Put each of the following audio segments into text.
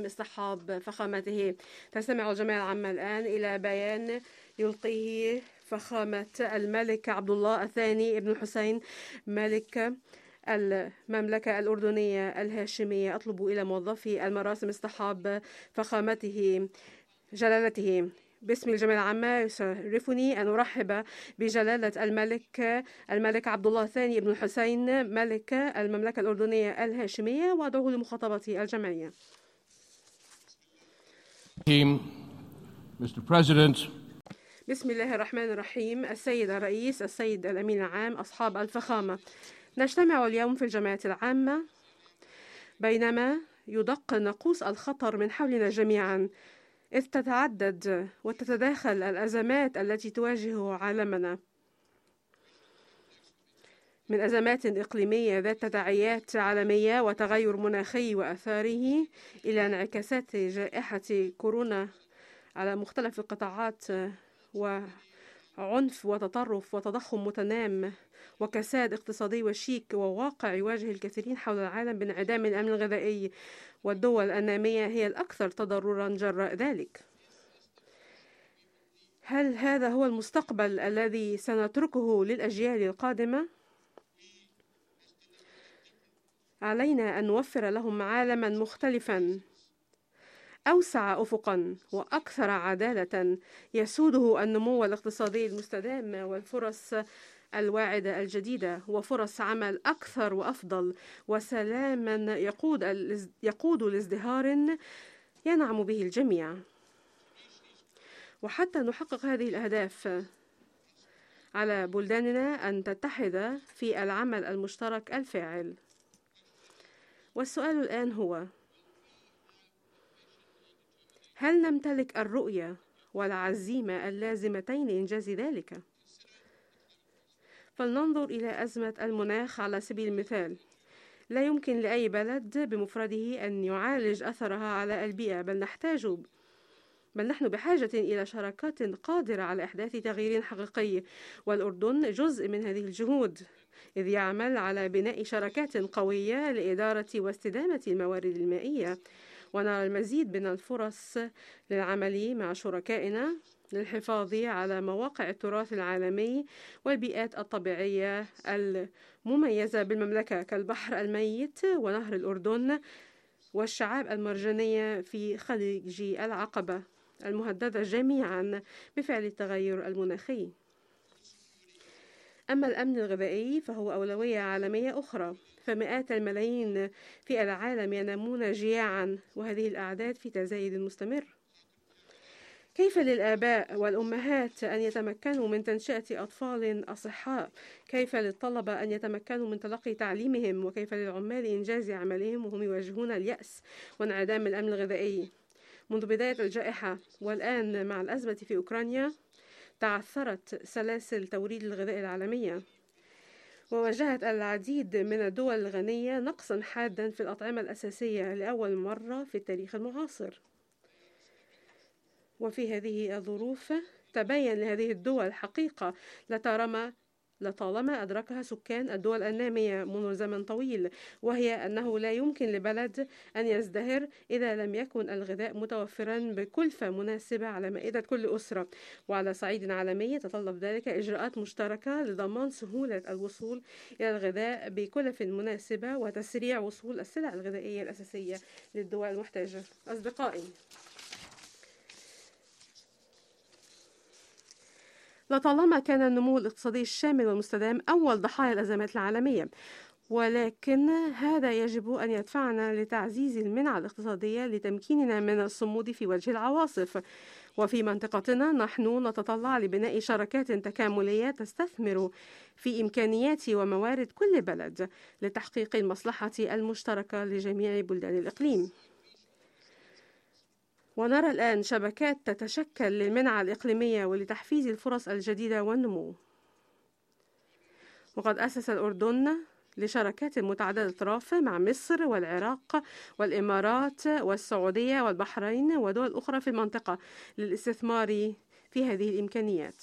اصطحاب فخامته. تستمع الجمعية العامة الآن إلى بيان يلقيه فخامة الملك عبد الله الثاني ابن الحسين ملك المملكة الأردنية الهاشمية. أطلب إلى موظفي المراسم اصطحاب فخامته جلالته. باسم الجمعية العامة يشرفني أن أرحب بجلالة الملك عبد الله الثاني ابن الحسين ملك المملكة الأردنية الهاشمية، وأدعوه لمخاطبة الجمعية. Mr. President. بسم الله الرحمن الرحيم. السيد الرئيس، السيد الأمين العام، أصحاب الفخامة، نجتمع اليوم في الجمعية العامة بينما يدق ناقوس الخطر من حولنا جميعا، إذ تتعدد وتتداخل الأزمات التي تواجه عالمنا، من أزمات إقليمية ذات تداعيات عالمية وتغير مناخي وأثاره، إلى انعكاسات جائحة كورونا على مختلف القطاعات، وعنف وتطرف وتضخم متنام وكساد اقتصادي وشيك وواقع يواجه الكثيرين حول العالم بانعدام الأمن الغذائي، والدول النامية هي الأكثر تضررا جراء ذلك. هل هذا هو المستقبل الذي سنتركه للأجيال القادمة؟ علينا أن نوفر لهم عالما مختلفا أوسع أفقا وأكثر عدالة يسوده النمو الاقتصادي المستدام والفرص الواعدة الجديدة وفرص عمل أكثر وأفضل وسلاما يقود لازدهار ينعم به الجميع. وحتى نحقق هذه الأهداف على بلداننا أن تتحد في العمل المشترك الفاعل. والسؤال الآن هو: هل نمتلك الرؤية والعزيمة اللازمتين لإنجاز ذلك؟ فلننظر إلى أزمة المناخ على سبيل المثال. لا يمكن لأي بلد بمفرده أن يعالج أثرها على البيئة، بل نحن بحاجة إلى شراكات قادرة على إحداث تغيير حقيقي، والأردن جزء من هذه الجهود، إذ يعمل على بناء شراكات قوية لإدارة واستدامة الموارد المائية، ونرى المزيد من الفرص للعمل مع شركائنا للحفاظ على مواقع التراث العالمي والبيئات الطبيعية المميزة بالمملكة كالبحر الميت ونهر الأردن والشعاب المرجانية في خليج العقبة المهددة جميعا بفعل التغير المناخي. أما الأمن الغذائي فهو أولوية عالمية أخرى، فمئات الملايين في العالم ينامون جياعا، وهذه الأعداد في تزايد مستمر. كيف للآباء والأمهات أن يتمكنوا من تنشئة أطفال أصحاء؟ كيف للطلبة أن يتمكنوا من تلقي تعليمهم؟ وكيف للعمال إنجاز عملهم وهم يواجهون اليأس وانعدام الأمن الغذائي؟ منذ بداية الجائحة والآن مع الأزمة في أوكرانيا تعثرت سلاسل توريد الغذاء العالمية، وواجهت العديد من الدول الغنية نقصا حادا في الأطعمة الأساسية لأول مرة في التاريخ المعاصر. وفي هذه الظروف تبين لهذه الدول حقيقة لطالما أدركها سكان الدول النامية منذ زمن طويل، وهي أنه لا يمكن لبلد أن يزدهر إذا لم يكن الغذاء متوفرا بكلفة مناسبة على مائدة كل أسرة. وعلى صعيد عالمي يتطلب ذلك إجراءات مشتركة لضمان سهولة الوصول إلى الغذاء بكلف مناسبة وتسريع وصول السلع الغذائية الأساسية للدول المحتاجة. أصدقائي، لطالما كان النمو الاقتصادي الشامل والمستدام أول ضحايا الأزمات العالمية، ولكن هذا يجب أن يدفعنا لتعزيز المنع الاقتصادية لتمكيننا من الصمود في وجه العواصف. وفي منطقتنا نحن نتطلع لبناء شراكات تكاملية تستثمر في إمكانيات وموارد كل بلد لتحقيق المصلحة المشتركة لجميع بلدان الإقليم. ونرى الآن شبكات تتشكل للمنع الإقليمية ولتحفيز الفرص الجديدة والنمو. وقد أسس الأردن لشراكات متعددة الأطراف مع مصر والعراق والإمارات والسعودية والبحرين ودول أخرى في المنطقة للاستثمار في هذه الإمكانيات.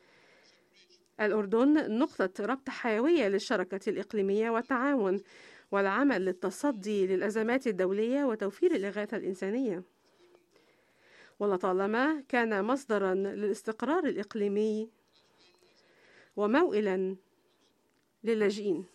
الأردن نقطة ربط حيوية للشراكة الإقليمية والتعاون، والعمل للتصدي للأزمات الدولية وتوفير الإغاثة الإنسانية. ولطالما كان مصدرا للاستقرار الإقليمي وموئلا للاجئين.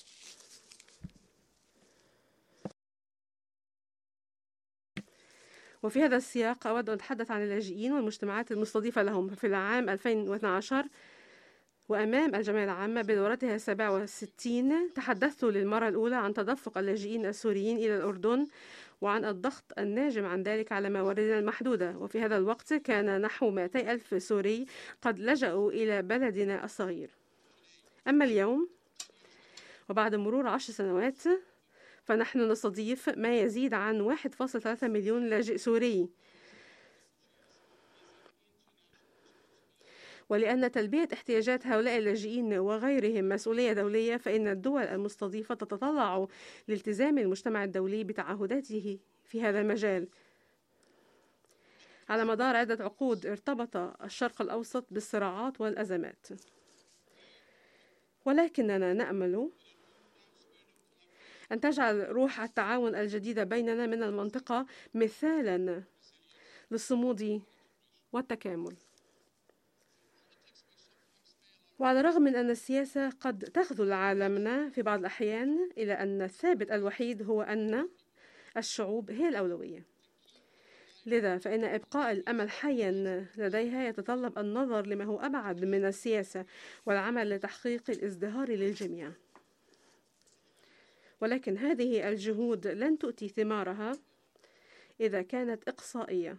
وفي هذا السياق أود أن أتحدث عن اللاجئين والمجتمعات المستضيفة لهم. في العام 2012 وأمام الجمعية العامة بدورتها 67 تحدثت للمرة الأولى عن تدفق اللاجئين السوريين إلى الأردن وعن الضغط الناجم عن ذلك على مواردنا المحدودة. وفي هذا الوقت كان نحو 200 ألف سوري قد لجأوا إلى بلدنا الصغير. أما اليوم وبعد مرور 10 سنوات فنحن نستضيف ما يزيد عن 1.3 مليون لاجئ سوري. ولأن تلبية احتياجات هؤلاء اللاجئين وغيرهم مسؤولية دولية، فإن الدول المستضيفة تتطلع لالتزام المجتمع الدولي بتعهداته في هذا المجال. على مدار عدة عقود ارتبط الشرق الأوسط بالصراعات والأزمات، ولكننا نأمل أن تجعل روح التعاون الجديدة بيننا من المنطقة مثالاً للصمود والتكامل. وعلى الرغم من أن السياسة قد تخذل عالمنا في بعض الأحيان، إلى أن الثابت الوحيد هو أن الشعوب هي الأولوية. لذا فإن إبقاء الأمل حياً لديها يتطلب النظر لما هو أبعد من السياسة والعمل لتحقيق الازدهار للجميع. ولكن هذه الجهود لن تؤتي ثمارها إذا كانت إقصائية،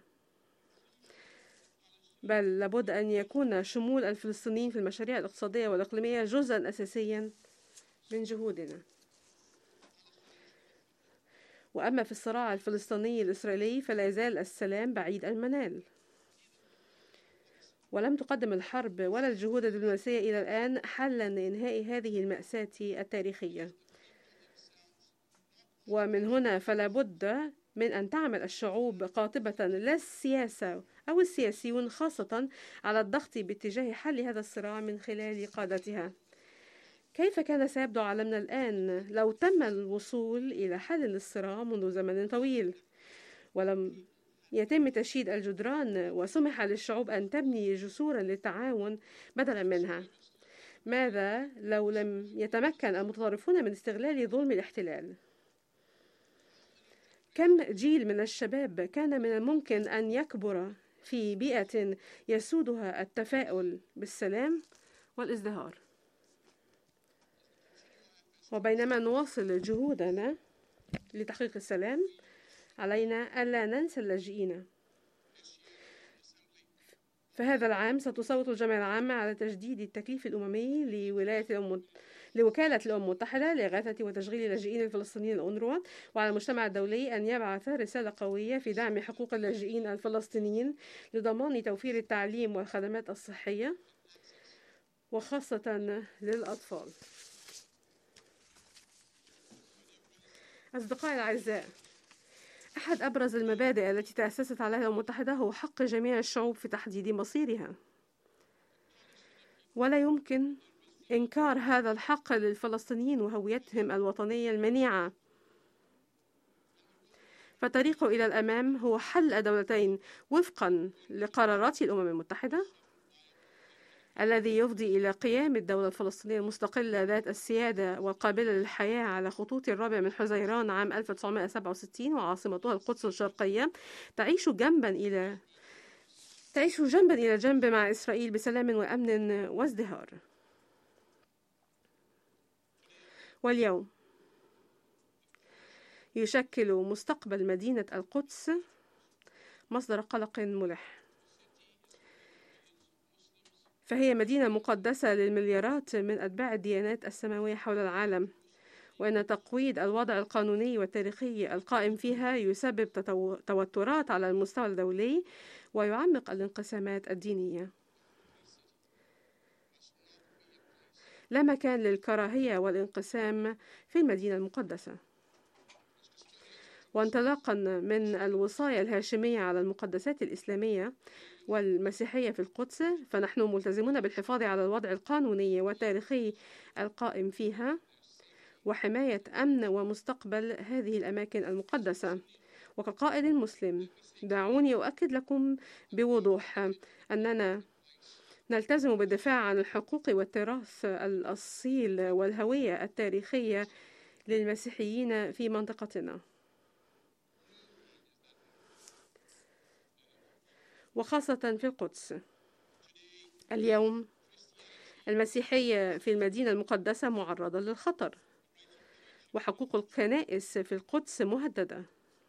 بل لابد أن يكون شمول الفلسطينيين في المشاريع الاقتصادية والإقليمية جزءاً أساسياً من جهودنا. وأما في الصراع الفلسطيني الإسرائيلي فلا يزال السلام بعيد المنال، ولم تقدم الحرب ولا الجهود الدبلوماسية إلى الآن حلاً لإنهاء هذه المأساة التاريخية. ومن هنا فلا بد من أن تعمل الشعوب قاطبة لا السياسة أو السياسيون خاصة على الضغط باتجاه حل هذا الصراع من خلال قادتها. كيف كان سيبدو عالمنا الآن لو تم الوصول إلى حل للصراع منذ زمن طويل ولم يتم تشييد الجدران وسمح للشعوب أن تبني جسورا للتعاون بدلا منها؟ ماذا لو لم يتمكن المتطرفون من استغلال ظلم الاحتلال؟ كم جيل من الشباب كان من الممكن أن يكبر في بيئة يسودها التفاؤل بالسلام والازدهار؟ وبينما نواصل جهودنا لتحقيق السلام علينا ألا ننسى اللاجئين. فهذا العام ستصوت الجمعية العامة على تجديد التكليف الأممي لوكالة الأمم المتحدة لإغاثة وتشغيل اللاجئين الفلسطينيين الأونروا، وعلى المجتمع الدولي أن يبعث رسالة قوية في دعم حقوق اللاجئين الفلسطينيين لضمان توفير التعليم والخدمات الصحية وخاصة للأطفال. أصدقائي الأعزاء، أحد أبرز المبادئ التي تأسست عليها الأمم المتحدة هو حق جميع الشعوب في تحديد مصيرها، ولا يمكن إنكار هذا الحق للفلسطينيين وهويتهم الوطنية المنيعة. فالطريق إلى الأمام هو حل الدولتين وفقا لقرارات الأمم المتحدة، الذي يفضي إلى قيام الدولة الفلسطينية المستقلة ذات السيادة والقابلة للحياة على خطوط 4 من حزيران عام 1967 وعاصمتها القدس الشرقية، تعيش جنبا إلى جنب مع إسرائيل بسلام وأمن وازدهار. واليوم يشكل مستقبل مدينة القدس مصدر قلق ملح، فهي مدينة مقدسة للمليارات من أتباع الديانات السماوية حول العالم، وأن تقويض الوضع القانوني والتاريخي القائم فيها يسبب توترات على المستوى الدولي ويعمق الانقسامات الدينية. لا مكان للكراهية والانقسام في المدينة المقدسة. وانطلاقا من الوصايا الهاشمية على المقدسات الإسلامية والمسيحية في القدس، فنحن ملتزمون بالحفاظ على الوضع القانوني والتاريخي القائم فيها وحماية أمن ومستقبل هذه الأماكن المقدسة. وكقائد مسلم دعوني أؤكد لكم بوضوح أننا نلتزم بالدفاع عن الحقوق والتراث الأصيل والهوية التاريخية للمسيحيين في منطقتنا، وخاصة في القدس. اليوم المسيحية في المدينة المقدسة معرضة للخطر، وحقوق الكنائس في القدس مهددة،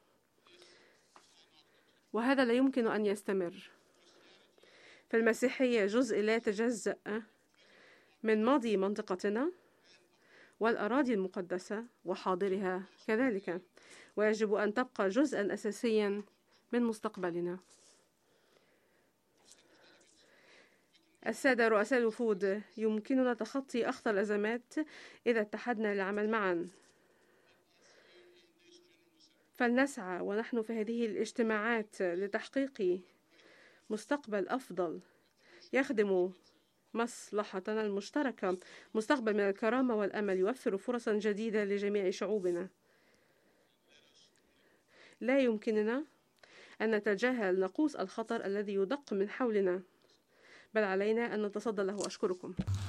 وهذا لا يمكن أن يستمر. فالمسيحية جزء لا يتجزأ من ماضي منطقتنا والأراضي المقدسة وحاضرها كذلك، ويجب أن تبقى جزءا أساسيا من مستقبلنا. السادة رؤساء الوفود، يمكننا تخطي أخطر الأزمات إذا اتحدنا للعمل معا. فلنسعى ونحن في هذه الاجتماعات لتحقيق مستقبل أفضل يخدم مصلحتنا المشتركة، مستقبل من الكرامة والأمل يوفر فرصا جديدة لجميع شعوبنا. لا يمكننا أن نتجاهل ناقوس الخطر الذي يدق من حولنا، بل علينا أن نتصدى له. أشكركم.